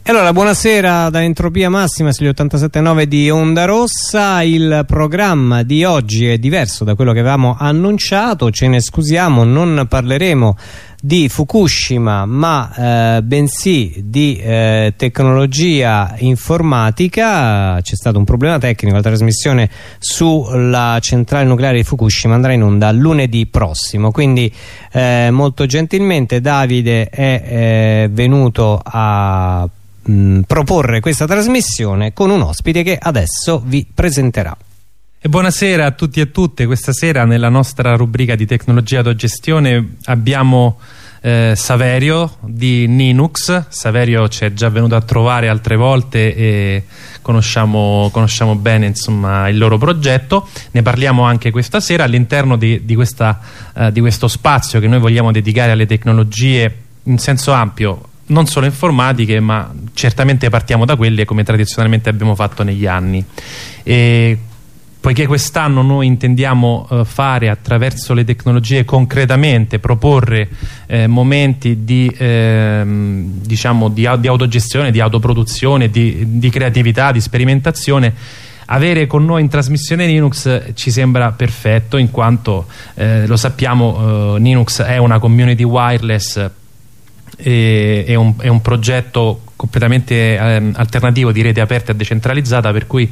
E allora, buonasera da Entropia Massima sugli 87.9 di Onda Rossa. Il programma di oggi è diverso da quello che avevamo annunciato, ce ne scusiamo, non parleremo di Fukushima ma bensì di tecnologia informatica. C'è stato un problema tecnico, la trasmissione sulla centrale nucleare di Fukushima andrà in onda lunedì prossimo, quindi molto gentilmente Davide è venuto a proporre questa trasmissione con un ospite che adesso vi presenterà. E buonasera a tutti e a tutte. Questa sera nella nostra rubrica di tecnologia d'autogestione abbiamo Saverio di Ninux. Saverio ci è già venuto a trovare altre volte e conosciamo bene, insomma, il loro progetto. Ne parliamo anche questa sera all'interno di questo spazio che noi vogliamo dedicare alle tecnologie in senso ampio, non solo informatiche, ma certamente partiamo da quelle come tradizionalmente abbiamo fatto negli anni. E poiché quest'anno noi intendiamo fare attraverso le tecnologie concretamente, proporre momenti di autogestione, di autoproduzione, di creatività, di sperimentazione, avere con noi in trasmissione Linux ci sembra perfetto, in quanto lo sappiamo, Linux è una community wireless, è un progetto completamente alternativo di rete aperta e decentralizzata, per cui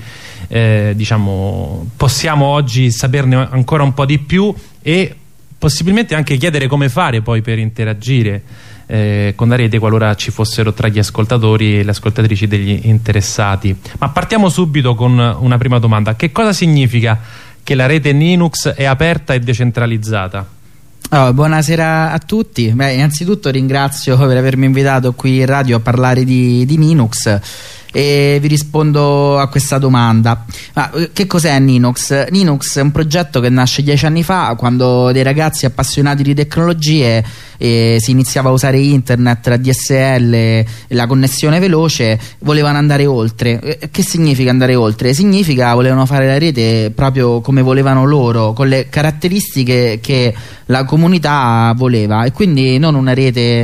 possiamo oggi saperne ancora un po' di più e possibilmente anche chiedere come fare poi per interagire con la rete, qualora ci fossero tra gli ascoltatori e le ascoltatrici degli interessati. Ma partiamo subito con una prima domanda: che cosa significa che la rete Linux è aperta e decentralizzata? Buonasera a tutti. Innanzitutto ringrazio per avermi invitato qui in radio a parlare di Linux e vi rispondo a questa domanda. Che cos'è Linux? Linux è un progetto che nasce 10 anni fa, quando dei ragazzi appassionati di tecnologie si iniziava a usare internet, la DSL e la connessione veloce, volevano andare oltre. Che significa andare oltre? Significa volevano fare la rete proprio come volevano loro, con le caratteristiche che la comunità voleva, e quindi non una rete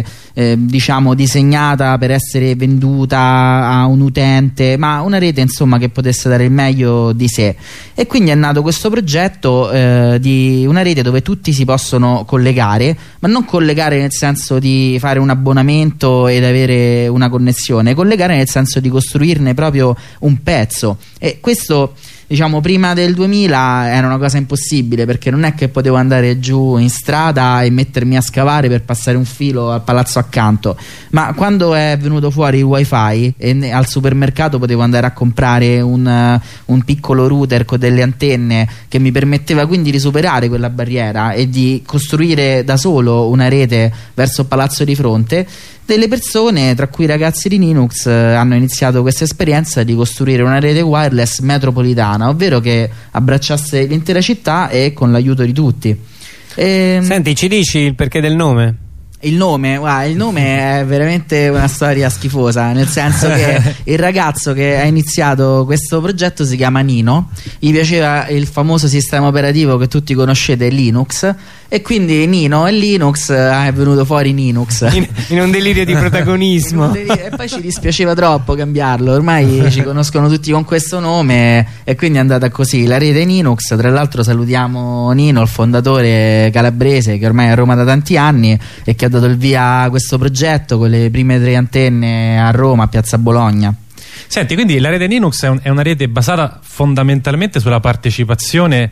disegnata per essere venduta a un utente, ma una rete, insomma, che potesse dare il meglio di sé. E quindi è nato questo progetto di una rete dove tutti si possono collegare, ma non collegare nel senso di fare un abbonamento ed avere una connessione, collegare nel senso di costruirne proprio un pezzo. E questo, diciamo, prima del 2000 era una cosa impossibile, perché non è che potevo andare giù in strada e mettermi a scavare per passare un filo al palazzo accanto, ma quando è venuto fuori il wifi e al supermercato potevo andare a comprare un piccolo router con delle antenne che mi permetteva quindi di superare quella barriera e di costruire da solo una rete verso il palazzo di fronte, delle persone, tra cui i ragazzi di Linux, hanno iniziato questa esperienza di costruire una rete wireless metropolitana, ovvero che abbracciasse l'intera città e con l'aiuto di tutti. Senti, ci dici il perché del nome? Il nome è veramente una storia schifosa, nel senso che il ragazzo che ha iniziato questo progetto si chiama Nino, gli piaceva il famoso sistema operativo che tutti conoscete, Linux, e quindi Nino e Linux è venuto fuori Linux in un delirio di protagonismo. E poi ci dispiaceva troppo cambiarlo, ormai ci conoscono tutti con questo nome, e quindi è andata così la rete Linux. Tra l'altro salutiamo Nino, il fondatore calabrese, che ormai è a Roma da tanti anni e che ha dato il via a questo progetto con le prime 3 antenne a Roma, a Piazza Bologna. Senti, quindi la rete Linux è una rete basata fondamentalmente sulla partecipazione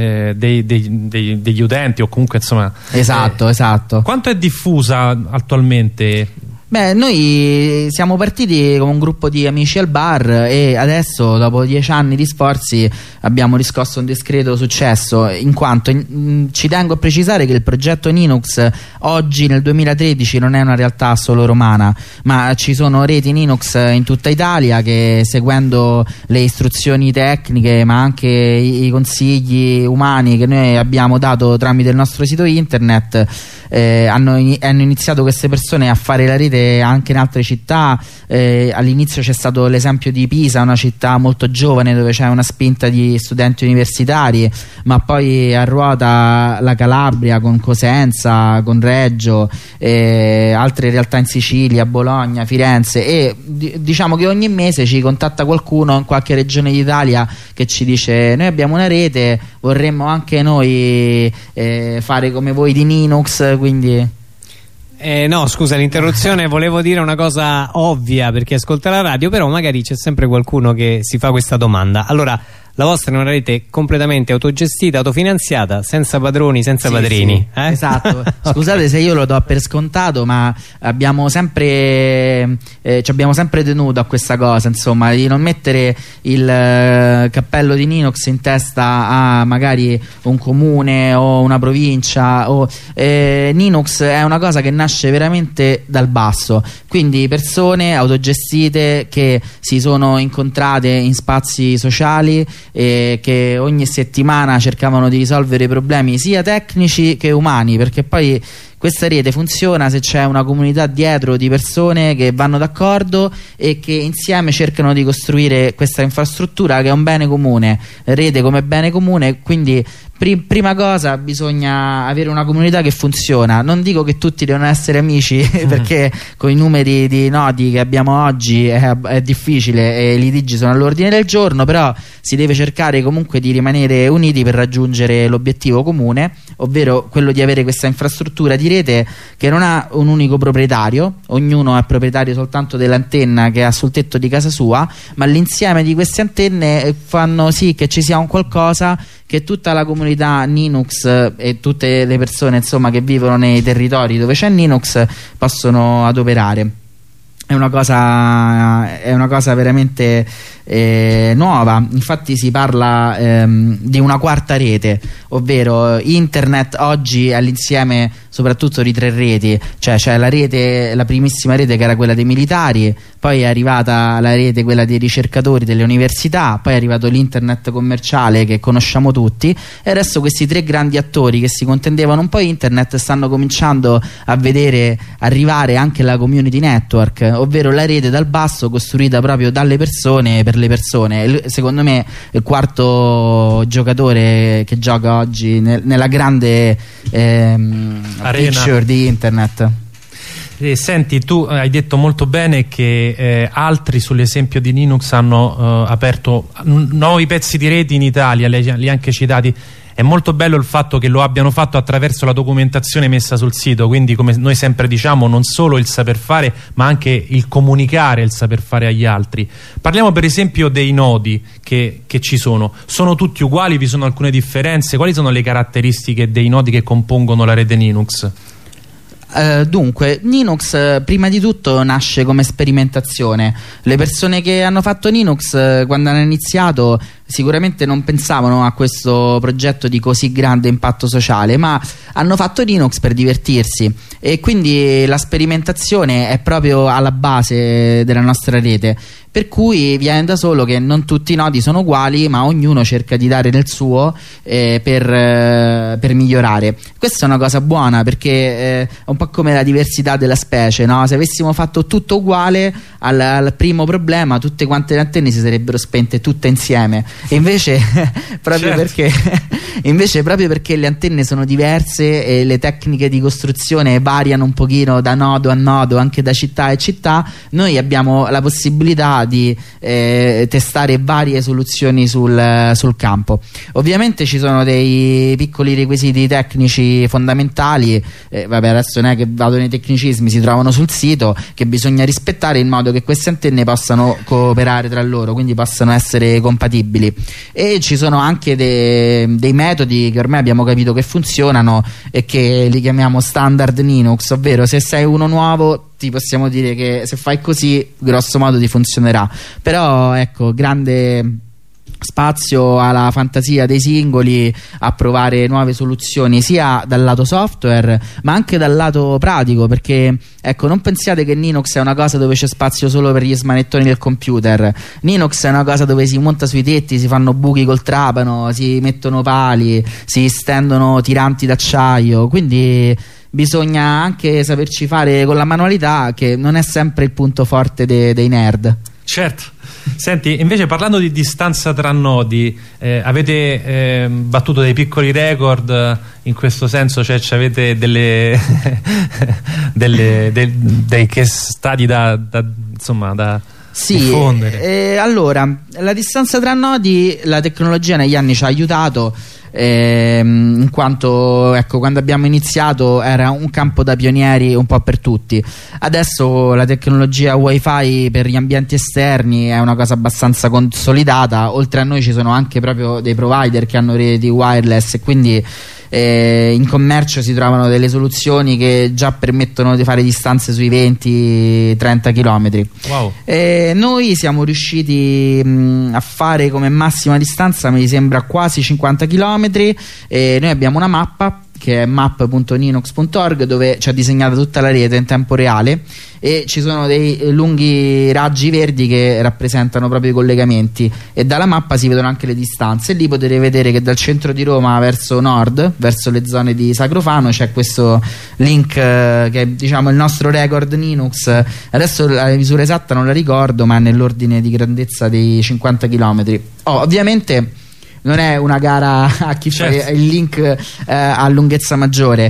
degli utenti, o comunque, insomma, esatto. Quanto è diffusa attualmente? Noi siamo partiti come un gruppo di amici al bar e adesso, dopo 10 anni di sforzi, abbiamo riscosso un discreto successo, in quanto ci tengo a precisare che il progetto Linux oggi, nel 2013, non è una realtà solo romana, ma ci sono reti Linux in tutta Italia che, seguendo le istruzioni tecniche ma anche i consigli umani che noi abbiamo dato tramite il nostro sito internet, hanno iniziato queste persone a fare la rete rete anche in altre città. All'inizio c'è stato l'esempio di Pisa, una città molto giovane dove c'è una spinta di studenti universitari, ma poi a ruota la Calabria con Cosenza, con Reggio, altre realtà in Sicilia, Bologna, Firenze, e diciamo che ogni mese ci contatta qualcuno in qualche regione d'Italia che ci dice: noi abbiamo una rete, vorremmo anche noi fare come voi di Linux, quindi... No, scusa l'interruzione, volevo dire una cosa ovvia per chi ascolta la radio, però magari c'è sempre qualcuno che si fa questa domanda. Allora, la vostra è una rete completamente autogestita, autofinanziata, senza padroni, senza padrini. Sì. Esatto. Scusate se io lo do per scontato, ma abbiamo sempre ci abbiamo sempre tenuto a questa cosa, insomma, di non mettere il cappello di Linux in testa a magari un comune o una provincia. Linux è una cosa che nasce veramente dal basso, quindi persone autogestite che si sono incontrate in spazi sociali, che ogni settimana cercavano di risolvere i problemi sia tecnici che umani, perché poi questa rete funziona se c'è una comunità dietro di persone che vanno d'accordo e che insieme cercano di costruire questa infrastruttura che è un bene comune, rete come bene comune. Quindi prima cosa bisogna avere una comunità che funziona. Non dico che tutti devono essere amici perché con i numeri di nodi che abbiamo oggi è difficile e i litigi sono all'ordine del giorno, però si deve cercare comunque di rimanere uniti per raggiungere l'obiettivo comune, ovvero quello di avere questa infrastruttura di rete che non ha un unico proprietario, ognuno è proprietario soltanto dell'antenna che ha sul tetto di casa sua, ma l'insieme di queste antenne fanno sì che ci sia un qualcosa che tutta la comunità Linux e tutte le persone, insomma, che vivono nei territori dove c'è Linux possono adoperare. È una cosa veramente nuova. Infatti si parla di una quarta rete, ovvero internet oggi è l'insieme soprattutto di tre reti, cioè c'è la primissima rete che era quella dei militari, poi è arrivata la rete quella dei ricercatori delle università, poi è arrivato l'internet commerciale che conosciamo tutti, e adesso questi tre grandi attori che si contendevano un po' internet stanno cominciando a vedere arrivare anche la community network, ovvero la rete dal basso costruita proprio dalle persone per le persone. Secondo me il quarto giocatore che gioca oggi nella grande picture di internet. Senti, tu hai detto molto bene che altri sull'esempio di Linux hanno aperto nuovi pezzi di reti in Italia, li hai anche citati. È molto bello il fatto che lo abbiano fatto attraverso la documentazione messa sul sito, quindi come noi sempre diciamo non solo il saper fare ma anche il comunicare il saper fare agli altri. Parliamo per esempio dei nodi che ci sono tutti uguali, vi sono alcune differenze? Quali sono le caratteristiche dei nodi che compongono la rete Linux? Dunque, Linux prima di tutto nasce come sperimentazione. Le persone che hanno fatto Linux quando hanno iniziato sicuramente non pensavano a questo progetto di così grande impatto sociale, ma hanno fatto Linux per divertirsi, e quindi la sperimentazione è proprio alla base della nostra rete, per cui viene da solo che non tutti i nodi sono uguali, ma ognuno cerca di dare del suo per migliorare. Questa è una cosa buona, perché è un po' come la diversità della specie, no? Se avessimo fatto tutto uguale al primo problema, tutte quante le antenne si sarebbero spente tutte insieme, e invece proprio perché le antenne sono diverse e le tecniche di costruzione variano un pochino da nodo a nodo, anche da città a città, noi abbiamo la possibilità di testare varie soluzioni sul campo. Ovviamente ci sono dei piccoli requisiti tecnici fondamentali, vabbè, adesso non è che vado nei tecnicismi, si trovano sul sito, che bisogna rispettare in modo che queste antenne possano cooperare tra loro, quindi possano essere compatibili. E ci sono anche dei metodi che ormai abbiamo capito che funzionano e che li chiamiamo standard Linux, ovvero se sei uno nuovo ti possiamo dire che se fai così grosso modo ti funzionerà, però ecco, grande spazio alla fantasia dei singoli a provare nuove soluzioni sia dal lato software ma anche dal lato pratico, perché ecco, non pensiate che Linux è una cosa dove c'è spazio solo per gli smanettoni del computer. Linux è una cosa dove si monta sui tetti, si fanno buchi col trapano, si mettono pali, si stendono tiranti d'acciaio, quindi bisogna anche saperci fare con la manualità, che non è sempre il punto forte dei nerd. Certo. Senti, invece parlando di distanza tra nodi, avete battuto dei piccoli record in questo senso, cioè avete dei case study da diffondere? Allora, la distanza tra nodi, la tecnologia negli anni ci ha aiutato, in quanto, ecco, quando abbiamo iniziato era un campo da pionieri un po' per tutti. Adesso la tecnologia wifi per gli ambienti esterni è una cosa abbastanza consolidata. Oltre a noi ci sono anche proprio dei provider che hanno reti wireless, e quindi in commercio si trovano delle soluzioni che già permettono di fare distanze sui 20-30 km. Wow. Noi siamo riusciti a fare come massima distanza, mi sembra, quasi 50 km. Noi abbiamo una mappa che è map.ninux.org, dove ci ha disegnato tutta la rete in tempo reale, e ci sono dei lunghi raggi verdi che rappresentano proprio i collegamenti, e dalla mappa si vedono anche le distanze. E lì potete vedere che dal centro di Roma verso nord, verso le zone di Sacrofano, c'è questo link che è, diciamo, il nostro record Linux. Adesso la misura esatta non la ricordo, ma è nell'ordine di grandezza dei 50 km. Ovviamente non è una gara a chi fa il link a lunghezza maggiore,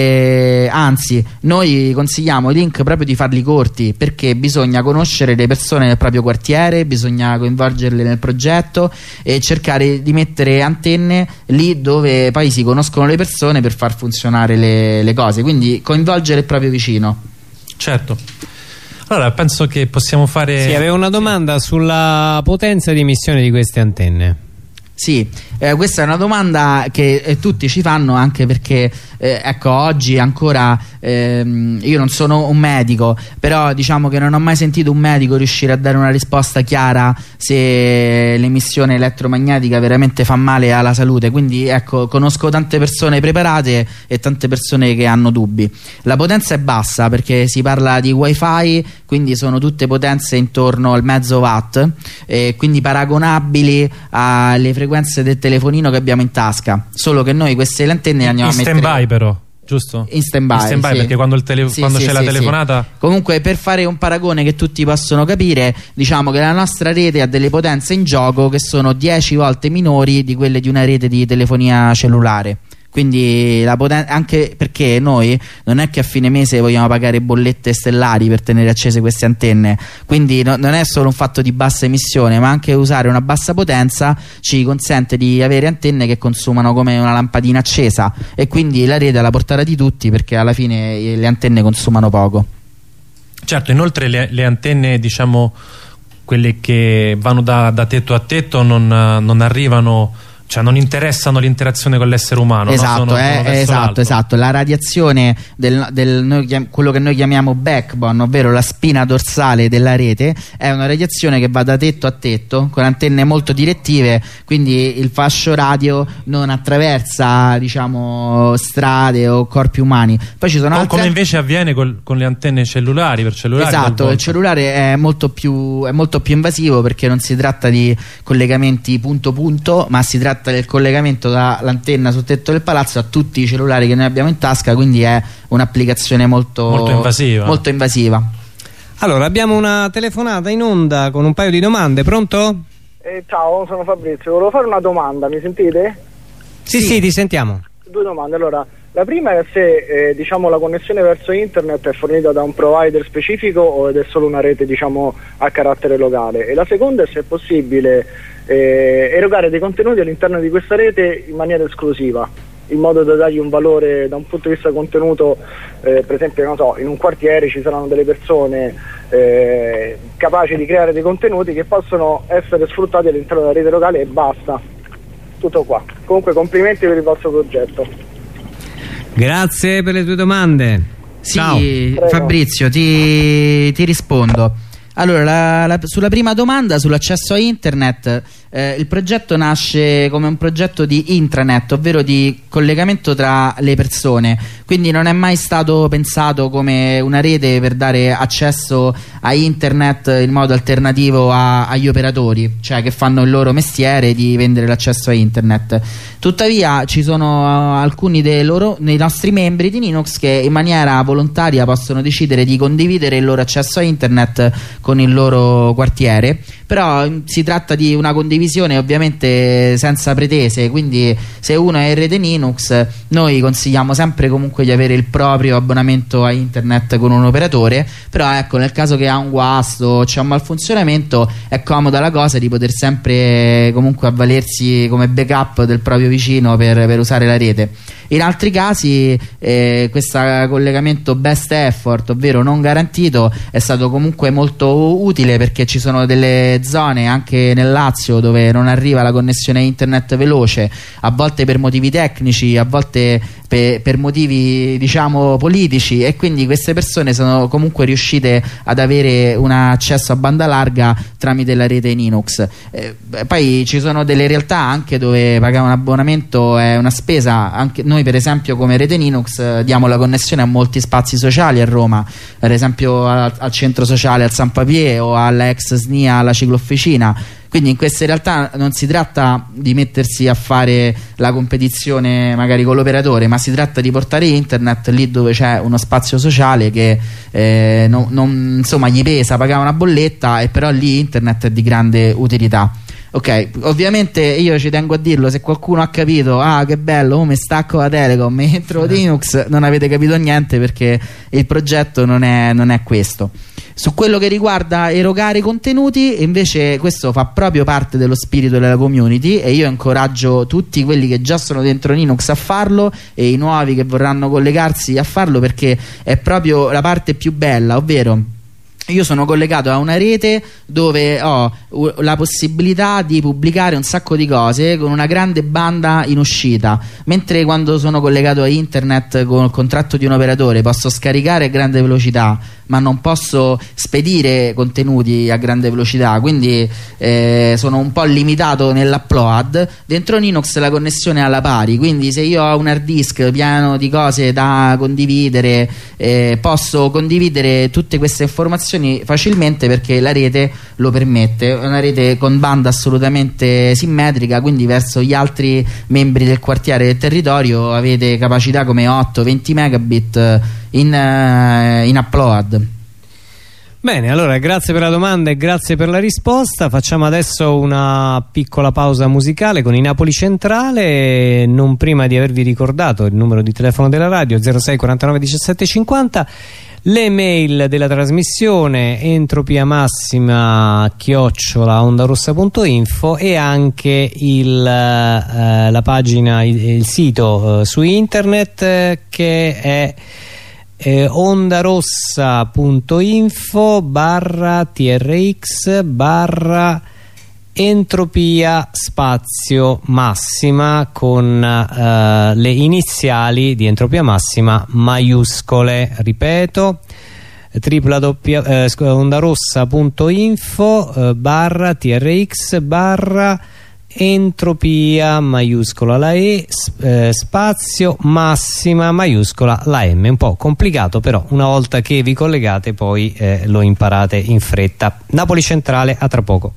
anzi noi consigliamo i link proprio di farli corti, perché bisogna conoscere le persone nel proprio quartiere, bisogna coinvolgerle nel progetto e cercare di mettere antenne lì dove poi si conoscono le persone per far funzionare le cose, quindi coinvolgere il proprio vicino. Certo. Allora penso che possiamo fare... Sì, avevo una domanda sulla potenza di emissione di queste antenne. Sì, questa è una domanda che tutti ci fanno, anche perché ecco, oggi ancora io non sono un medico, però diciamo che non ho mai sentito un medico riuscire a dare una risposta chiara se l'emissione elettromagnetica veramente fa male alla salute. Quindi ecco, conosco tante persone preparate e tante persone che hanno dubbi. La potenza è bassa perché si parla di wifi, quindi sono tutte potenze intorno al mezzo watt, quindi paragonabili alle frequenze del telefonino che abbiamo in tasca, solo che noi queste antenne andiamo a mettere in stand by, però, giusto? In stand by, sì. Perché quando c'è la telefonata... Comunque, per fare un paragone che tutti possono capire, diciamo che la nostra rete ha delle potenze in gioco che sono 10 volte minori di quelle di una rete di telefonia cellulare. Quindi anche perché noi non è che a fine mese vogliamo pagare bollette stellari per tenere accese queste antenne, quindi non è solo un fatto di bassa emissione, ma anche usare una bassa potenza ci consente di avere antenne che consumano come una lampadina accesa, e quindi la rete è alla portata di tutti, perché alla fine le antenne consumano poco. Certo, inoltre le antenne, diciamo quelle che vanno da tetto a tetto, non arrivano, cioè non interessano l'interazione con l'essere umano. Esatto, no? esatto. La radiazione quello che noi chiamiamo backbone, ovvero la spina dorsale della rete, è una radiazione che va da tetto a tetto con antenne molto direttive, quindi il fascio radio non attraversa, diciamo, strade o corpi umani. Poi ci sono come invece avviene con le antenne cellulari, per cellulari. Esatto, il cellulare è molto più invasivo, perché non si tratta di collegamenti punto punto, ma si tratta del collegamento dall'antenna sul tetto del palazzo a tutti i cellulari che noi abbiamo in tasca, quindi è un'applicazione molto invasiva. Allora, abbiamo una telefonata in onda con un paio di domande. Pronto? Ciao, sono Fabrizio, volevo fare una domanda, mi sentite? Sì, ti sentiamo. Due domande. Allora, la prima è se diciamo la connessione verso internet è fornita da un provider specifico o ed è solo una rete, diciamo, a carattere locale, e la seconda è se è possibile erogare dei contenuti all'interno di questa rete in maniera esclusiva, in modo da dargli un valore da un punto di vista contenuto. Per esempio, non so, in un quartiere ci saranno delle persone capaci di creare dei contenuti che possono essere sfruttati all'interno della rete locale, e basta. Tutto qua. Comunque complimenti per il vostro progetto. Grazie per le tue domande. Sì, ciao. Fabrizio, ti rispondo. Allora, sulla prima domanda, sull'accesso a internet, il progetto nasce come un progetto di intranet, ovvero di collegamento tra le persone, quindi non è mai stato pensato come una rete per dare accesso a internet in modo alternativo agli operatori, cioè che fanno il loro mestiere di vendere l'accesso a internet. Tuttavia ci sono alcuni dei nostri membri di Ninux che in maniera volontaria possono decidere di condividere il loro accesso a internet con il loro quartiere, però si tratta di una condivisione ovviamente senza pretese, quindi se uno è in rete Linux noi consigliamo sempre comunque di avere il proprio abbonamento a internet con un operatore, però ecco, nel caso che ha un guasto o c'è un malfunzionamento è comoda la cosa di poter sempre comunque avvalersi come backup del proprio vicino per usare la rete. In altri casi questo collegamento best effort, ovvero non garantito, è stato comunque molto utile perché ci sono delle zone anche nel Lazio dove non arriva la connessione internet veloce, a volte per motivi tecnici, a volte per motivi diciamo politici, e quindi queste persone sono comunque riuscite ad avere un accesso a banda larga tramite la rete Linux. Poi ci sono delle realtà anche dove pagare un abbonamento è una spesa. Anche noi per esempio come rete Linux diamo la connessione a molti spazi sociali a Roma, per esempio al centro sociale al San Papier o alla ex SNIA alla ciclofficina. Quindi in queste realtà non si tratta di mettersi a fare la competizione magari con l'operatore, ma si tratta di portare internet lì dove c'è uno spazio sociale che insomma gli pesa pagare una bolletta, e però lì internet è di grande utilità. Ok, ovviamente io ci tengo a dirlo, se qualcuno ha capito che bello, come stacco la Telecom e entro Linux, non avete capito niente, perché il progetto non è questo. Su quello che riguarda erogare contenuti, invece, questo fa proprio parte dello spirito della community, e io incoraggio tutti quelli che già sono dentro Linux a farlo e i nuovi che vorranno collegarsi a farlo, perché è proprio la parte più bella, ovvero io sono collegato a una rete dove ho la possibilità di pubblicare un sacco di cose con una grande banda in uscita, mentre quando sono collegato a internet con il contratto di un operatore posso scaricare a grande velocità ma non posso spedire contenuti a grande velocità, quindi sono un po' limitato nell'upload. Dentro Linux la connessione è alla pari, quindi se io ho un hard disk pieno di cose da condividere posso condividere tutte queste informazioni facilmente, perché la rete lo permette. È una rete con banda assolutamente simmetrica, quindi verso gli altri membri del quartiere del territorio avete capacità come 8-20 megabit in upload. Bene, allora grazie per la domanda e grazie per la risposta. Facciamo adesso una piccola pausa musicale con i Napoli Centrale, non prima di avervi ricordato il numero di telefono della radio 06 49 17 50, le mail della trasmissione entropiamassima@ondarossa.info e anche la pagina, il sito su internet che è ondarossa.info/trx/entropia spazio massima, con le iniziali di Entropia Massima maiuscole. Ripeto, ondarossa.info/trx/entropia maiuscola la E spazio massima maiuscola la M. Un po' complicato, però una volta che vi collegate poi lo imparate in fretta. Napoli Centrale, a tra poco.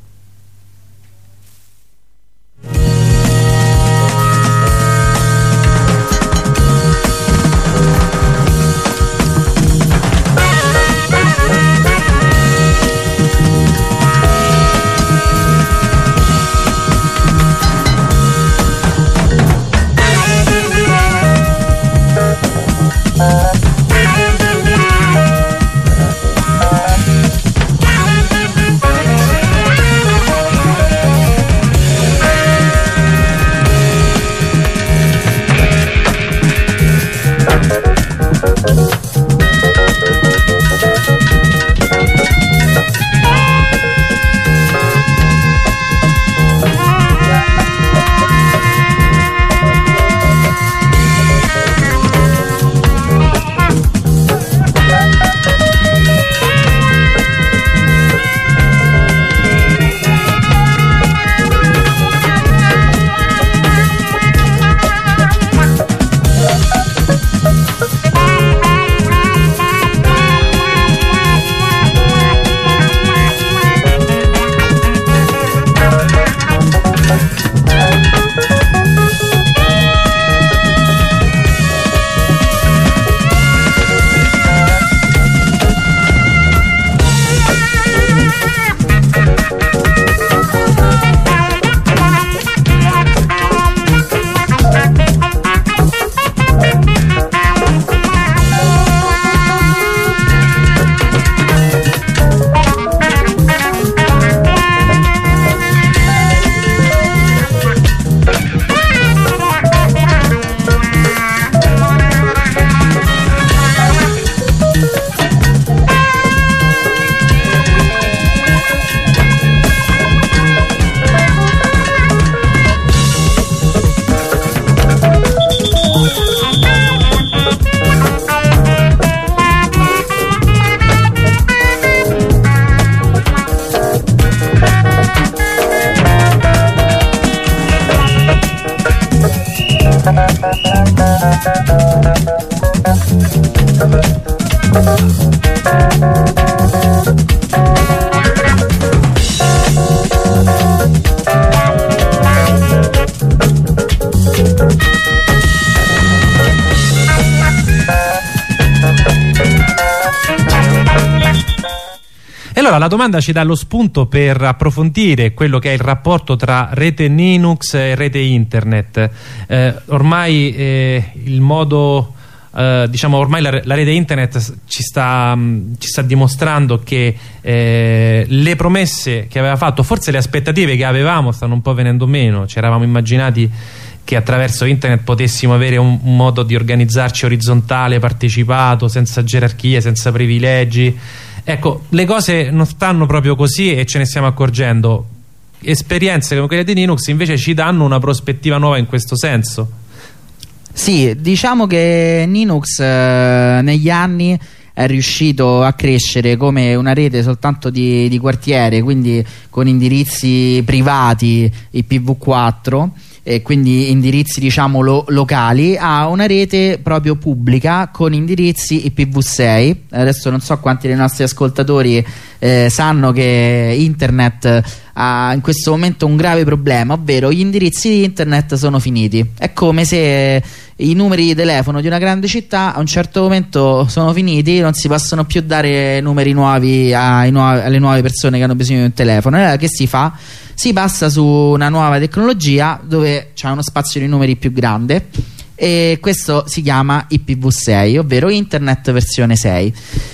Allora, la domanda ci dà lo spunto per approfondire quello che è il rapporto tra rete Linux e rete internet. Ormai il modo, diciamo, ormai la rete internet ci sta dimostrando che le promesse che aveva fatto, forse le aspettative che avevamo, stanno un po' venendo meno. Ci eravamo immaginati che attraverso internet potessimo avere un modo di organizzarci orizzontale, partecipato, senza gerarchie, senza privilegi. Ecco, le cose non stanno proprio così e ce ne stiamo accorgendo. Esperienze come quelle di Linux invece ci danno una prospettiva nuova in questo senso. Sì, diciamo che Linux negli anni è riuscito a crescere come una rete soltanto di quartiere, quindi con indirizzi privati IPv4 e quindi indirizzi, diciamo, locali, a una rete proprio pubblica con indirizzi IPv6. Adesso non so quanti dei nostri ascoltatori sanno che internet ha in questo momento un grave problema, ovvero gli indirizzi di internet sono finiti. È come se i numeri di telefono di una grande città a un certo momento sono finiti, non si possono più dare numeri nuovi alle nuove persone che hanno bisogno di un telefono. Allora che si fa? Si passa su una nuova tecnologia dove c'è uno spazio di numeri più grande, e questo si chiama IPv6, ovvero Internet versione 6.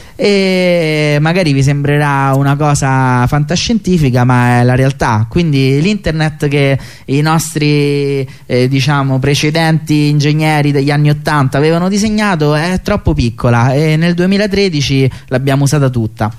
E magari vi sembrerà una cosa fantascientifica, ma è la realtà. Quindi l'internet che i nostri diciamo precedenti ingegneri degli anni 80 avevano disegnato è troppo piccola, e nel 2013 l'abbiamo usata tutta.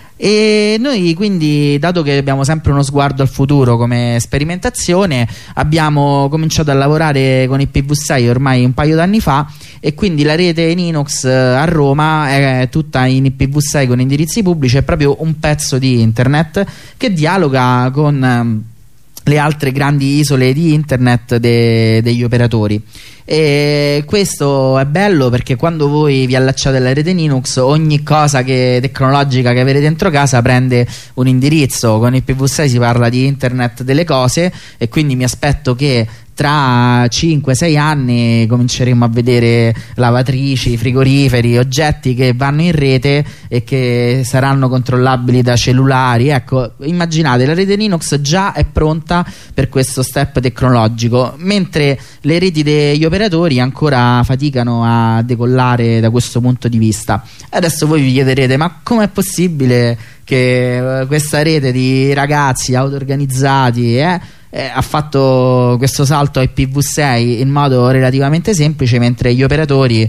E noi quindi, dato che abbiamo sempre uno sguardo al futuro come sperimentazione, abbiamo cominciato a lavorare con IPv6 ormai un paio d'anni fa, e quindi la rete Linux a Roma è tutta in IPv6 con indirizzi pubblici. È proprio un pezzo di internet che dialoga con le altre grandi isole di internet degli operatori. E questo è bello perché quando voi vi allacciate alla rete Linux, ogni cosa tecnologica che avete dentro casa prende un indirizzo. Con IPv6 si parla di internet delle cose, e quindi mi aspetto che tra 5-6 anni cominceremo a vedere lavatrici, frigoriferi, oggetti che vanno in rete e che saranno controllabili da cellulari. Ecco, immaginate, la rete Linux già è pronta per questo step tecnologico, mentre le reti degli operatori ancora faticano a decollare da questo punto di vista. Adesso voi vi chiederete: ma com'è possibile che questa rete di ragazzi auto-organizzati ha fatto questo salto a IPv6 in modo relativamente semplice, mentre gli operatori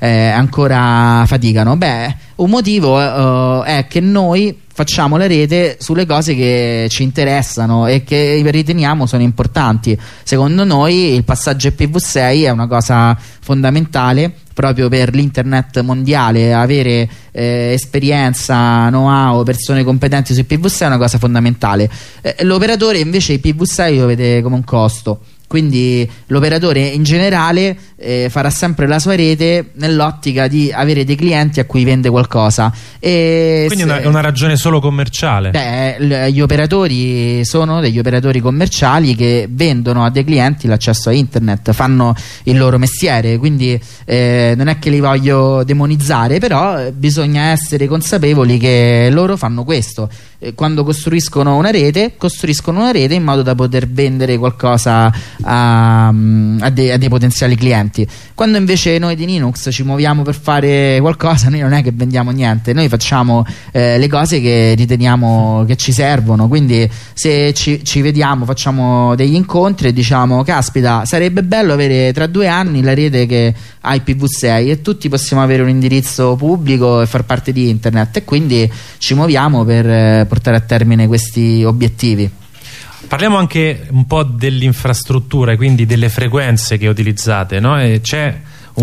ancora faticano? Beh, un motivo è che noi facciamo la rete sulle cose che ci interessano e che riteniamo sono importanti. Secondo noi il passaggio IPv6 è una cosa fondamentale proprio per l'internet mondiale. Avere esperienza, know-how, persone competenti su IPv6 è una cosa fondamentale. L'operatore invece IPv6 lo vede come un costo, quindi l'operatore in generale farà sempre la sua rete nell'ottica di avere dei clienti a cui vende qualcosa. Quindi è una ragione solo commerciale? Beh, gli operatori sono degli operatori commerciali che vendono a dei clienti l'accesso a internet, fanno il loro mestiere, quindi non è che li voglio demonizzare, però bisogna essere consapevoli che loro fanno questo. Quando costruiscono una rete in modo da poter vendere qualcosa a dei potenziali clienti. Quando invece noi di Linux ci muoviamo per fare qualcosa, noi non è che vendiamo niente, noi facciamo le cose che riteniamo che ci servono. Quindi se ci vediamo, facciamo degli incontri e diciamo: caspita, sarebbe bello avere tra 2 anni la rete che ha IPv6 e tutti possiamo avere un indirizzo pubblico e far parte di internet, e quindi ci muoviamo per portare a termine questi obiettivi. Parliamo anche un po' dell'infrastruttura, quindi delle frequenze che utilizzate, no? C'è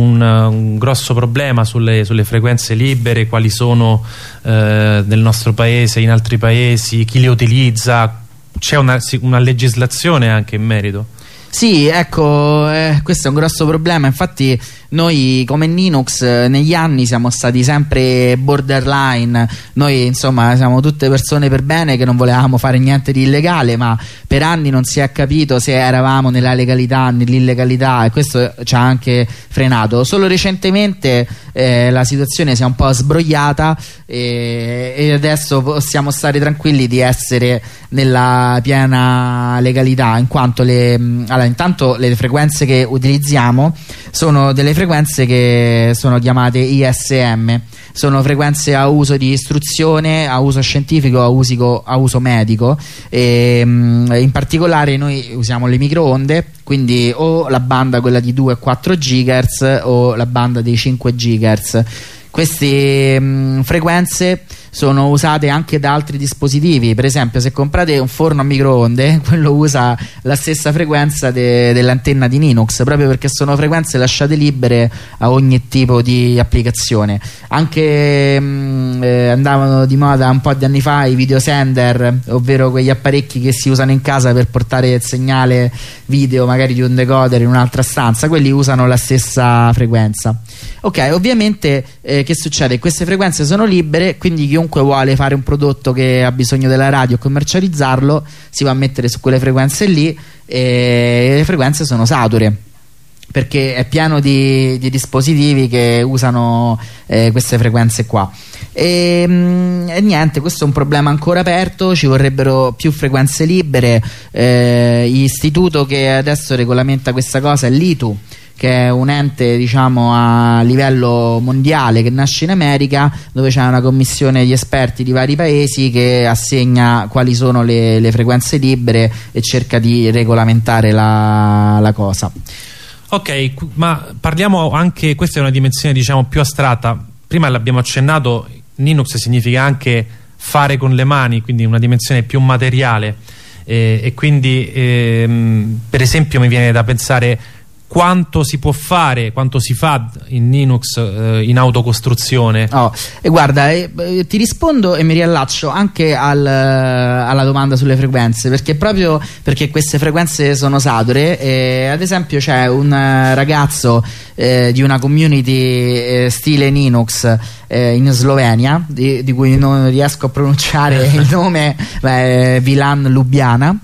un grosso problema sulle frequenze libere, quali sono nel nostro paese, in altri paesi, chi le utilizza, c'è una legislazione anche in merito? Sì, ecco, questo è un grosso problema. Infatti Noi come Linux negli anni siamo stati sempre borderline. Noi insomma siamo tutte persone per bene che non volevamo fare niente di illegale, ma per anni non si è capito se eravamo nella legalità, nell'illegalità, e questo ci ha anche frenato. Solo recentemente la situazione si è un po' sbrogliata e adesso possiamo stare tranquilli di essere nella piena legalità, in quanto allora, intanto le frequenze che utilizziamo sono delle frequenze che sono chiamate ISM, sono frequenze a uso di istruzione, a uso scientifico, a uso medico, e in particolare noi usiamo le microonde, quindi o la banda quella di 2 e 4 GHz o la banda dei 5 GHz. Queste frequenze sono usate anche da altri dispositivi. Per esempio, se comprate un forno a microonde, quello usa la stessa frequenza dell'antenna di Linux, proprio perché sono frequenze lasciate libere a ogni tipo di applicazione. Anche andavano di moda un po' di anni fa i videosender, ovvero quegli apparecchi che si usano in casa per portare il segnale video magari di un decoder in un'altra stanza. Quelli usano la stessa frequenza. Ok, ovviamente che succede? Queste frequenze sono libere, quindi chiunque vuole fare un prodotto che ha bisogno della radio e commercializzarlo si va a mettere su quelle frequenze lì, e le frequenze sono sature perché è pieno di dispositivi che usano queste frequenze qua. E niente, questo è un problema ancora aperto, ci vorrebbero più frequenze libere. L'istituto che adesso regolamenta questa cosa è l'ITU, che è un ente diciamo a livello mondiale che nasce in America, dove c'è una commissione di esperti di vari paesi che assegna quali sono le frequenze libere e cerca di regolamentare la cosa. Ok, ma parliamo anche, questa è una dimensione diciamo più astratta. Prima l'abbiamo accennato, Linux significa anche fare con le mani, quindi una dimensione più materiale, e quindi per esempio mi viene da pensare quanto si può fare, quanto si fa in Linux in autocostruzione. E guarda, ti rispondo e mi riallaccio anche alla domanda sulle frequenze, perché proprio perché queste frequenze sono sature. Ad esempio c'è un ragazzo di una community stile Linux in Slovenia, di cui non riesco a pronunciare il nome, Vilan Lubiana,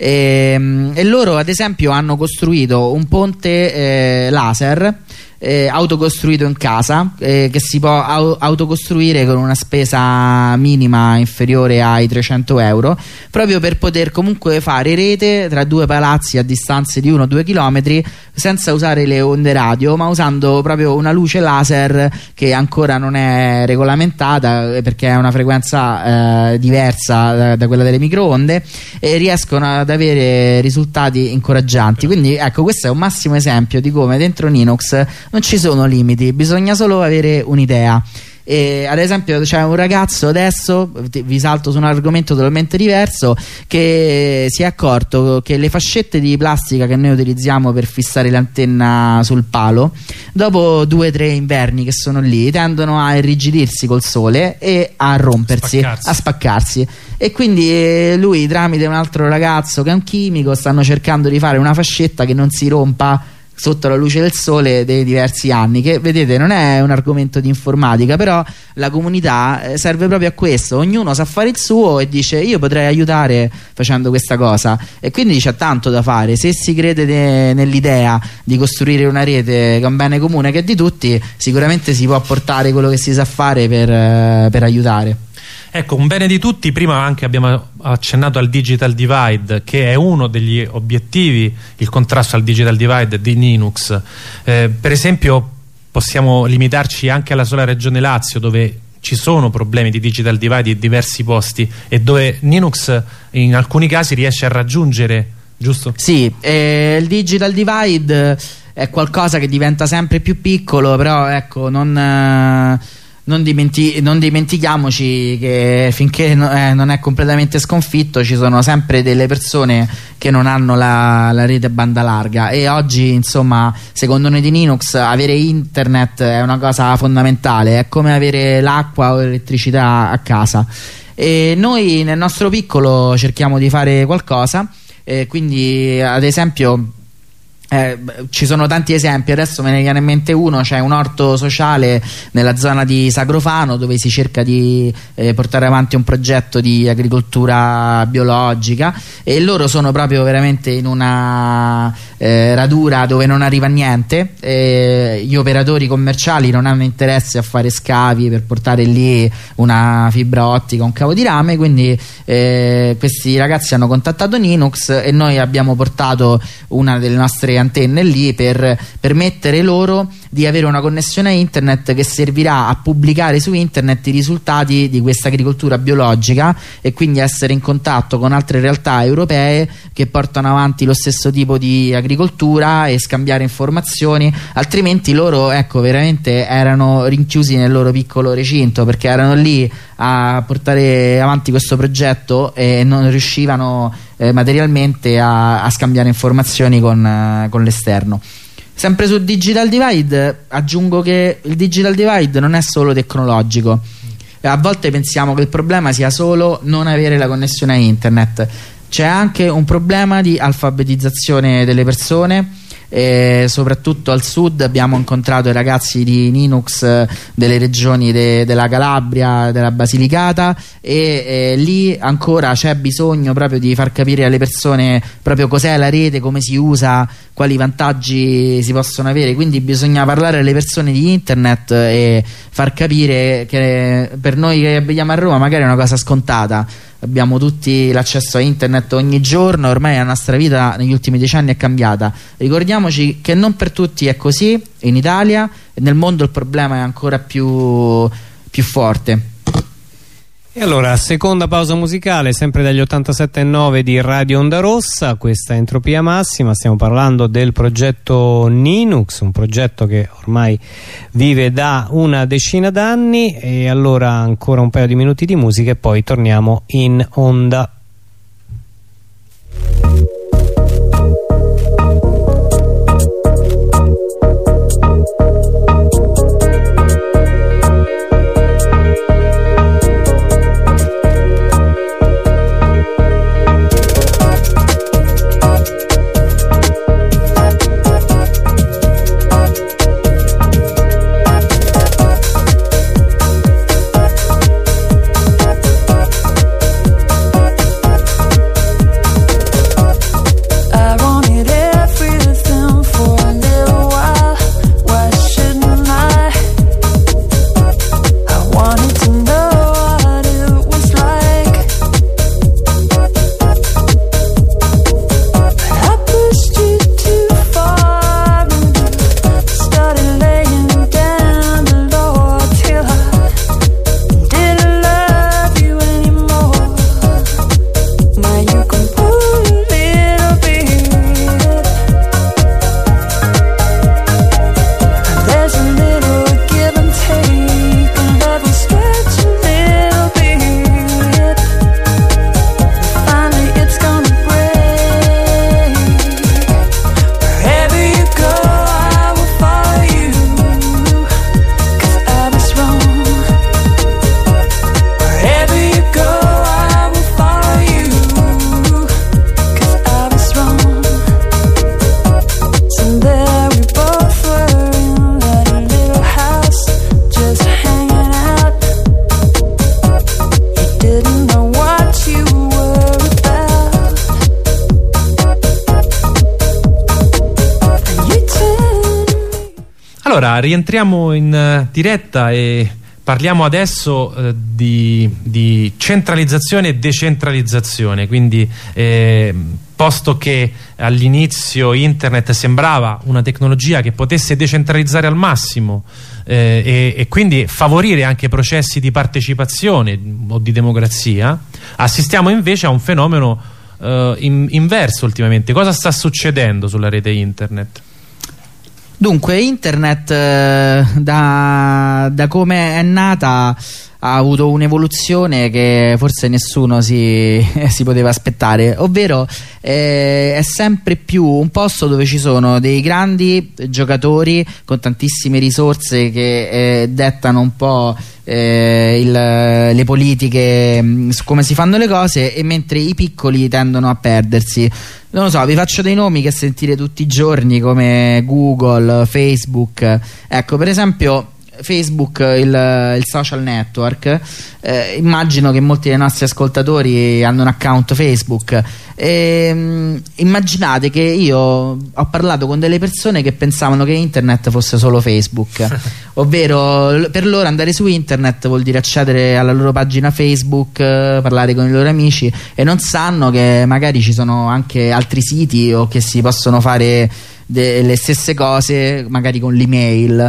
e loro ad esempio hanno costruito un ponte laser autocostruito in casa, che si può autocostruire con una spesa minima inferiore ai 300 euro, proprio per poter comunque fare rete tra due palazzi a distanze di 1-2 chilometri senza usare le onde radio, ma usando proprio una luce laser che ancora non è regolamentata perché è una frequenza diversa da quella delle microonde, e riescono ad avere risultati incoraggianti. Quindi ecco, questo è un massimo esempio di come dentro Linux non ci sono limiti, bisogna solo avere un'idea. Ad esempio c'è un ragazzo, adesso vi salto su un argomento totalmente diverso, che si è accorto che le fascette di plastica che noi utilizziamo per fissare l'antenna sul palo, dopo 2-3 inverni che sono lì, tendono a irrigidirsi col sole e a rompersi, a spaccarsi. E quindi lui, tramite un altro ragazzo che è un chimico, stanno cercando di fare una fascetta che non si rompa sotto la luce del sole dei diversi anni, che vedete non è un argomento di informatica, però la comunità serve proprio a questo. Ognuno sa fare il suo e dice io potrei aiutare facendo questa cosa, e quindi c'è tanto da fare. Se si crede nell'idea di costruire una rete che è un bene comune che è di tutti, sicuramente si può portare quello che si sa fare per aiutare. Ecco, un bene di tutti. Prima anche abbiamo accennato al digital divide, che è uno degli obiettivi, il contrasto al digital divide di Linux. Per esempio possiamo limitarci anche alla sola regione Lazio, dove ci sono problemi di digital divide in diversi posti e dove Linux in alcuni casi riesce a raggiungere, giusto? Sì, il digital divide è qualcosa che diventa sempre più piccolo, però ecco, non dimentichiamoci che finché non è completamente sconfitto ci sono sempre delle persone che non hanno la rete a banda larga, e oggi insomma secondo noi di Linux avere internet è una cosa fondamentale, è come avere l'acqua o l'elettricità a casa, e noi nel nostro piccolo cerchiamo di fare qualcosa, quindi ad esempio Ci sono tanti esempi, adesso me ne viene in mente uno. C'è un orto sociale nella zona di Sagrofano dove si cerca di portare avanti un progetto di agricoltura biologica, e loro sono proprio veramente in una radura dove non arriva niente. Gli operatori commerciali non hanno interesse a fare scavi per portare lì una fibra ottica, un cavo di rame, quindi questi ragazzi hanno contattato Ninux e noi abbiamo portato una delle nostre antenne lì per permettere loro di avere una connessione a internet che servirà a pubblicare su internet i risultati di questa agricoltura biologica, e quindi essere in contatto con altre realtà europee che portano avanti lo stesso tipo di agricoltura e scambiare informazioni. Altrimenti loro, ecco, veramente erano rinchiusi nel loro piccolo recinto, perché erano lì a portare avanti questo progetto e non riuscivano materialmente a scambiare informazioni con l'esterno. Sempre sul Digital Divide aggiungo che il Digital Divide non è solo tecnologico. A volte pensiamo che il problema sia solo non avere la connessione a internet. C'è anche un problema di alfabetizzazione delle persone. Soprattutto al sud abbiamo incontrato i ragazzi di Ninux delle regioni della Calabria, della Basilicata, e lì ancora c'è bisogno proprio di far capire alle persone proprio cos'è la rete, come si usa, quali vantaggi si possono avere. Quindi bisogna parlare alle persone di internet e far capire che per noi che abitiamo a Roma magari è una cosa scontata. Abbiamo tutti l'accesso a internet ogni giorno, ormai la nostra vita negli ultimi decenni è cambiata. Ricordiamoci che non per tutti è così in Italia, e nel mondo il problema è ancora più forte. E allora, seconda pausa musicale, sempre dagli 87.9 di Radio Onda Rossa. Questa è Entropia Massima, stiamo parlando del progetto Ninux, un progetto che ormai vive da una decina d'anni. E allora ancora un paio di minuti di musica e poi torniamo in onda. Allora, rientriamo in diretta e parliamo adesso di centralizzazione e decentralizzazione. Quindi posto che all'inizio internet sembrava una tecnologia che potesse decentralizzare al massimo e quindi favorire anche processi di partecipazione o di democrazia, assistiamo invece a un fenomeno inverso ultimamente. Cosa sta succedendo sulla rete internet? Dunque, internet da come è nata ha avuto un'evoluzione che forse nessuno si poteva aspettare, ovvero è sempre più un posto dove ci sono dei grandi giocatori con tantissime risorse che dettano un po' le politiche su come si fanno le cose, e mentre i piccoli tendono a perdersi. Non lo so, vi faccio dei nomi che sentite tutti i giorni come Google, Facebook. Ecco, per esempio Facebook, il social network, immagino che molti dei nostri ascoltatori hanno un account Facebook. Immaginate che io ho parlato con delle persone che pensavano che internet fosse solo Facebook, ovvero per loro andare su internet vuol dire accedere alla loro pagina Facebook, parlare con i loro amici, e non sanno che magari ci sono anche altri siti o che si possono fare le stesse cose magari con l'email.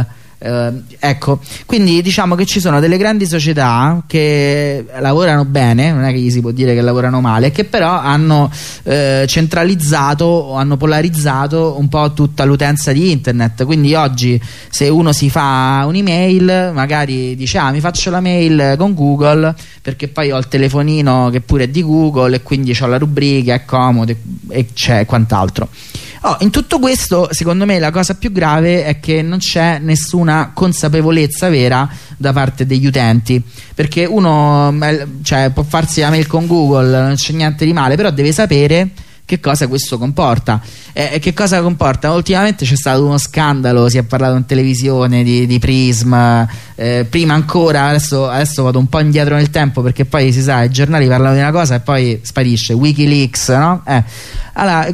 Ecco, quindi diciamo che ci sono delle grandi società che lavorano bene, non è che gli si può dire che lavorano male, che però hanno centralizzato o hanno polarizzato un po' tutta l'utenza di internet. Quindi oggi se uno si fa un'email magari dice mi faccio la mail con Google perché poi ho il telefonino che pure è di Google e quindi ho la rubrica, è comodo e c'è quant'altro. In tutto questo, secondo me, la cosa più grave è che non c'è nessuna consapevolezza vera da parte degli utenti, perché uno può farsi la mail con Google, non c'è niente di male, però deve sapere che cosa questo comporta. Che cosa comporta? Ultimamente c'è stato uno scandalo, si è parlato in televisione di Prism, prima ancora, adesso vado un po' indietro nel tempo perché poi si sa, i giornali parlano di una cosa e poi sparisce, Wikileaks, no? Allora,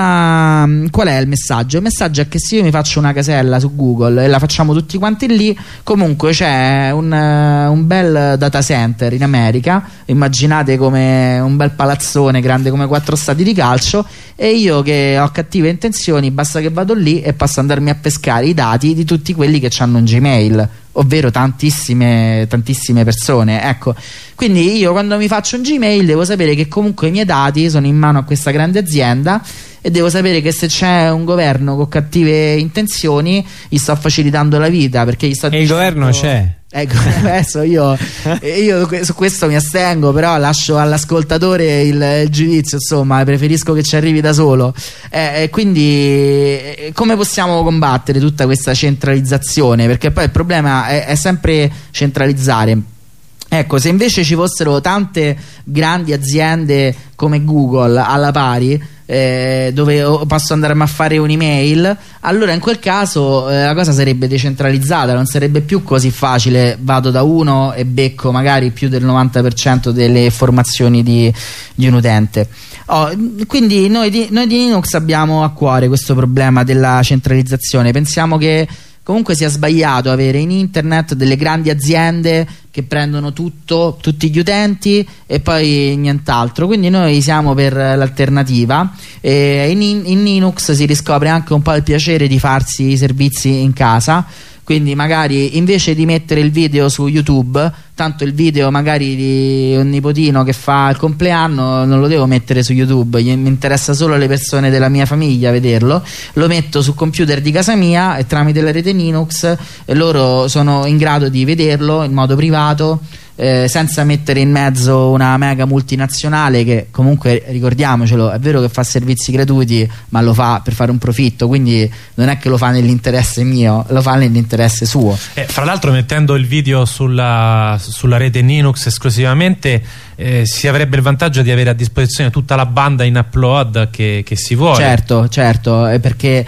qual è il messaggio? Il messaggio è che se io mi faccio una casella su Google e la facciamo tutti quanti lì, comunque c'è un bel data center in America, immaginate come un bel palazzone grande come 4 stadi di calcio, e io che ho cattive intenzioni basta che vado lì e posso andarmi a pescare i dati di tutti quelli che hanno un Gmail, ovvero tantissime persone. Ecco, quindi io quando mi faccio un Gmail devo sapere che comunque i miei dati sono in mano a questa grande azienda, e devo sapere che se c'è un governo con cattive intenzioni gli sto facilitando la vita, perché gli sto dicendo... il governo c'è. Ecco, adesso io su questo mi astengo, però lascio all'ascoltatore il giudizio, insomma, preferisco che ci arrivi da solo. Quindi come possiamo combattere tutta questa centralizzazione? Perché poi il problema è sempre centralizzare. Ecco, se invece ci fossero tante grandi aziende come Google alla pari, dove posso andarmi a fare un'email, allora in quel caso la cosa sarebbe decentralizzata, non sarebbe più così facile, vado da uno e becco magari più del 90% delle informazioni di un utente. Quindi noi di Linux abbiamo a cuore questo problema della centralizzazione. Pensiamo che comunque sia sbagliato avere in internet delle grandi aziende che prendono tutti gli utenti e poi nient'altro. Quindi noi siamo per l'alternativa. In Linux si riscopre anche un po' il piacere di farsi i servizi in casa. Quindi magari invece di mettere il video su YouTube, tanto il video magari di un nipotino che fa il compleanno non lo devo mettere su YouTube, mi interessa solo alle persone della mia famiglia vederlo, lo metto sul computer di casa mia e tramite la rete Linux loro sono in grado di vederlo in modo privato, senza mettere in mezzo una mega multinazionale che comunque, ricordiamocelo, è vero che fa servizi gratuiti ma lo fa per fare un profitto, quindi non è che lo fa nell'interesse mio, lo fa nell'interesse suo. Fra l'altro, mettendo il video sulla rete Linux esclusivamente, si avrebbe il vantaggio di avere a disposizione tutta la banda in upload che si vuole. Certo, perché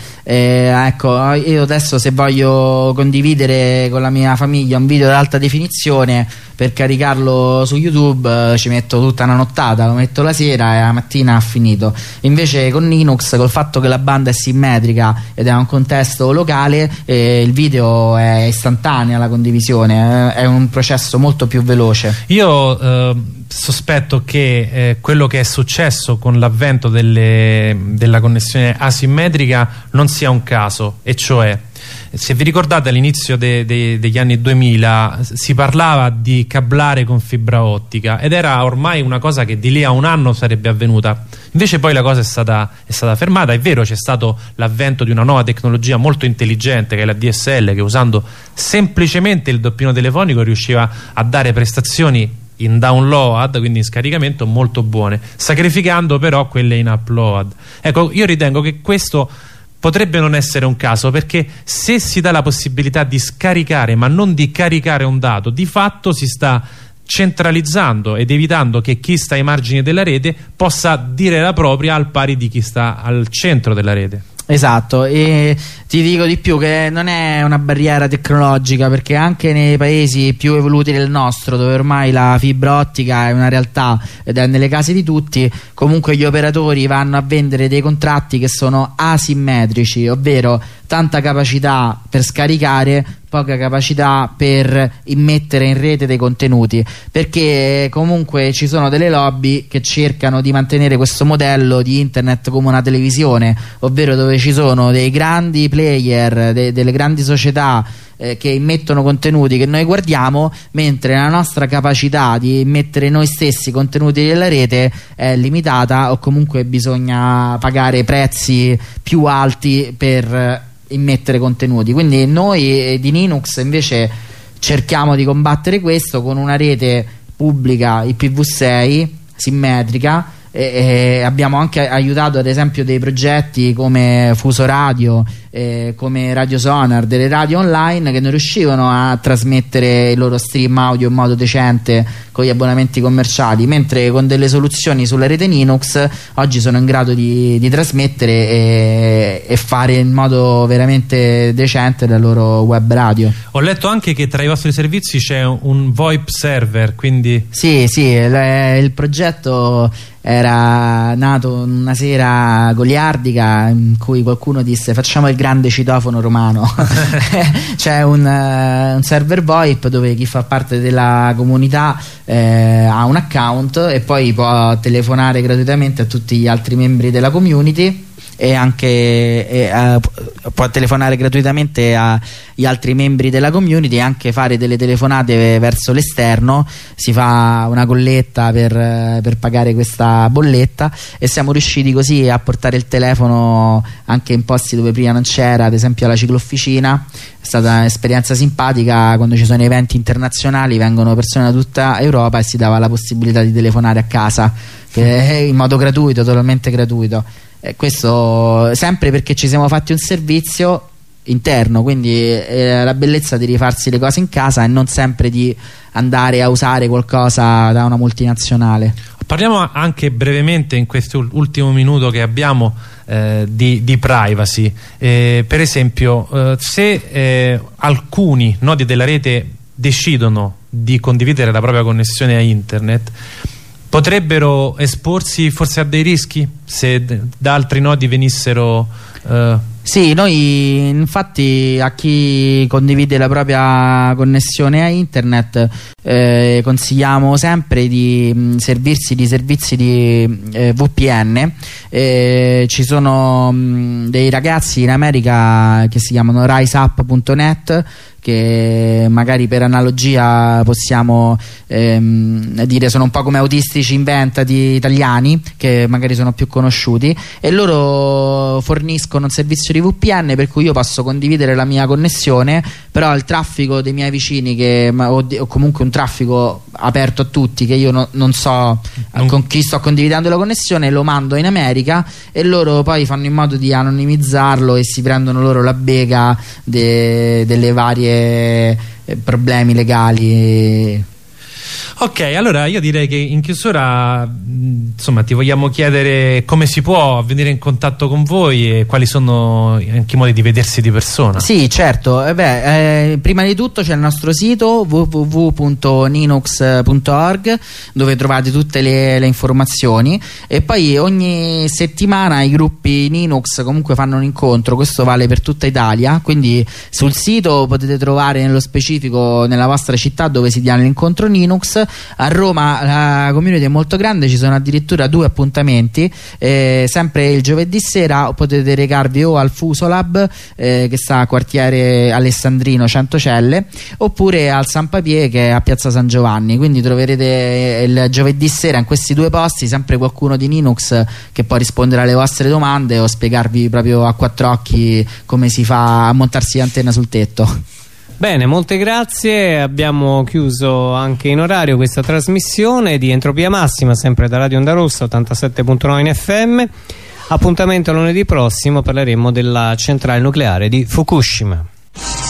ecco, io adesso se voglio condividere con la mia famiglia un video ad alta definizione per caricarlo su YouTube ci metto tutta una nottata, lo metto la sera e la mattina ha finito. Invece con Linux, col fatto che la banda è simmetrica ed è un contesto locale, il video è istantanea, la condivisione è un processo molto più veloce. Io sospetto che quello che è successo con l'avvento della connessione asimmetrica non sia un caso, e cioè se vi ricordate all'inizio degli anni 2000 si parlava di cablare con fibra ottica ed era ormai una cosa che di lì a un anno sarebbe avvenuta. Invece poi la cosa è stata fermata. È vero, c'è stato l'avvento di una nuova tecnologia molto intelligente che è la DSL, che usando semplicemente il doppino telefonico riusciva a dare prestazioni in download, quindi in scaricamento, molto buone, sacrificando però quelle in upload. Ecco, io ritengo che questo potrebbe non essere un caso, perché se si dà la possibilità di scaricare ma non di caricare un dato, di fatto si sta centralizzando ed evitando che chi sta ai margini della rete possa dire la propria al pari di chi sta al centro della rete. Esatto, e ti dico di più che non è una barriera tecnologica, perché anche nei paesi più evoluti del nostro, dove ormai la fibra ottica è una realtà ed è nelle case di tutti, comunque gli operatori vanno a vendere dei contratti che sono asimmetrici, ovvero tanta capacità per scaricare, poca capacità per immettere in rete dei contenuti, perché comunque ci sono delle lobby che cercano di mantenere questo modello di internet come una televisione, ovvero dove ci sono dei grandi player, delle grandi società che immettono contenuti che noi guardiamo, mentre la nostra capacità di immettere noi stessi contenuti della rete è limitata, o comunque bisogna pagare prezzi più alti per immettere contenuti. Quindi noi di Ninux invece cerchiamo di combattere questo con una rete pubblica IPv6 simmetrica, e abbiamo anche aiutato ad esempio dei progetti come Fuso Radio, come Radio Sonar, delle radio online che non riuscivano a trasmettere il loro stream audio in modo decente con gli abbonamenti commerciali, mentre con delle soluzioni sulla rete Linux oggi sono in grado di trasmettere e fare in modo veramente decente la loro web radio. Ho letto anche che tra i vostri servizi c'è un VoIP server, quindi sì, il progetto era nato una sera goliardica in cui qualcuno disse: facciamo il grande citofono romano. C'è un server VoIP dove chi fa parte della comunità ha un account e poi può telefonare gratuitamente a tutti gli altri membri della community, e anche può telefonare gratuitamente agli altri membri della community e anche fare delle telefonate verso l'esterno. Si fa una colletta per pagare questa bolletta, e siamo riusciti così a portare il telefono anche in posti dove prima non c'era, ad esempio alla ciclofficina. È stata un'esperienza simpatica. Quando ci sono eventi internazionali vengono persone da tutta Europa e si dava la possibilità di telefonare a casa in modo gratuito, totalmente gratuito. Questo sempre perché ci siamo fatti un servizio interno, quindi la bellezza di rifarsi le cose in casa e non sempre di andare a usare qualcosa da una multinazionale. Parliamo anche brevemente in questo ultimo minuto che abbiamo di privacy. Per esempio, se alcuni nodi della rete decidono di condividere la propria connessione a internet, potrebbero esporsi forse a dei rischi se da altri nodi venissero Sì, noi infatti a chi condivide la propria connessione a internet consigliamo sempre di servirsi di servizi di VPN. Ci sono dei ragazzi in America che si chiamano riseup.net, che magari per analogia possiamo dire sono un po' come Autistici Inventati italiani, che magari sono più conosciuti, e loro forniscono un servizio di VPN per cui io posso condividere la mia connessione, però il traffico dei miei vicini o comunque un traffico aperto a tutti che io non so con chi sto condividendo la connessione, lo mando in America e loro poi fanno in modo di anonimizzarlo e si prendono loro la bega delle varie problemi legali. Ok, allora io direi che in chiusura insomma ti vogliamo chiedere come si può venire in contatto con voi e quali sono anche i modi di vedersi di persona. Sì, certo, prima di tutto c'è il nostro sito www.ninux.org, dove trovate tutte le informazioni, e poi ogni settimana i gruppi Linux comunque fanno un incontro. Questo vale per tutta Italia, quindi sul sito potete trovare nello specifico nella vostra città dove si tiene l'incontro Linux, A Roma la community è molto grande, ci sono addirittura 2 appuntamenti, sempre il giovedì sera potete recarvi o al Fusolab che sta a quartiere Alessandrino Centocelle, oppure al San Papier che è a Piazza San Giovanni. Quindi troverete il giovedì sera in questi 2 posti sempre qualcuno di Linux che può rispondere alle vostre domande o spiegarvi proprio a 4 occhi come si fa a montarsi l'antenna sul tetto. Bene, molte grazie, abbiamo chiuso anche in orario questa trasmissione di Entropia Massima, sempre da Radio Onda Rossa 87.9 in FM. Appuntamento lunedì prossimo, parleremo della centrale nucleare di Fukushima.